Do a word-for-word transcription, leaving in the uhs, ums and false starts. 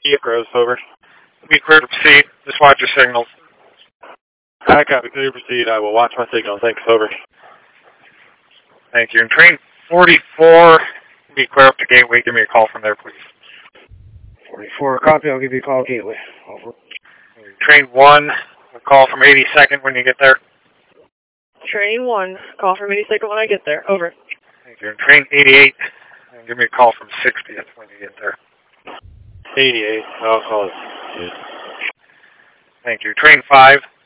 Key Gross, over. Be clear to proceed. Just watch your signals. I copy, clear to proceed. I will watch my signal. Thanks, over. Thank you. And train forty-four, be clear up to Gateway. Give me a call from there, please. forty-four, copy. I'll give you a call, Gateway. Over. Train one, we'll call from eighty-second when you get there. Train one, call from eighty-second when I get there. Over. Thank you. And train eighty-eight, and give me a call from sixtieth when you get there. eighty-eight, I'll call it. Thank you. Train five,